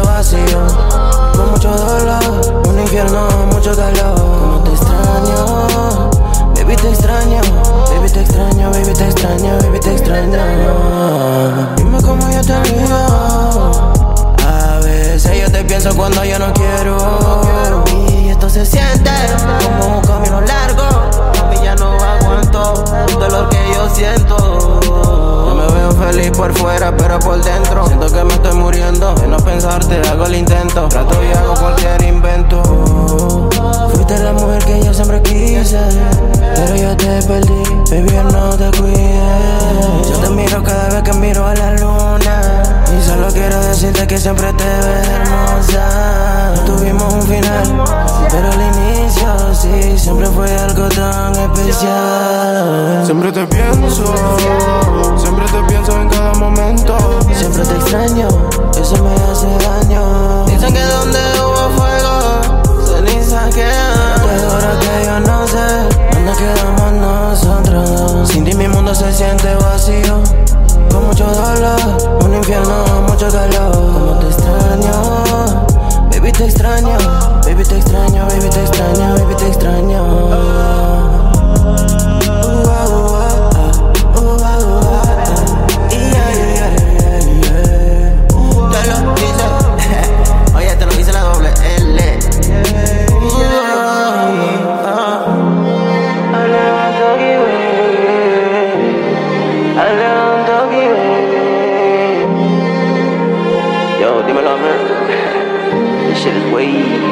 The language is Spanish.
vacío, con mucho dolor, un infierno, mucho calor. Como te extraño, baby te extraño, baby te extraño, baby te extraño, baby te extraño. Dime cómo yo te olvido. A veces yo te pienso cuando yo no quiero, y esto se siente como un camino largo. A mí ya no aguanto el dolor que yo siento. Yo me veo feliz por fuera, pero por dentro siento que me estoy muriendo. De no pensarte hago el intento, trato y hago cualquier invento. Fuiste la mujer que yo siempre quise, pero yo te perdí, baby, no te cuides. Yo te miro cada vez que miro a la luna, y solo quiero decirte que siempre te ves hermosa. Tuvimos un final, pero el inicio sí, siempre fue algo tan especial. Siempre te pienso en cada momento. Siempre te extraño, eso me hace daño. Dicen que donde hubo fuego, ceniza queda. Te juro que yo no sé dónde quedamos nosotros. Sin ti mi mundo se siente vacío, con mucho dolor, un infierno, mucho calor. Como te extraño, baby te extraño, baby te extraño, baby te extraño, baby te extraño. Te lo dice, oye, te lo dice la doble L. Yo, dímelo, man. This shit is way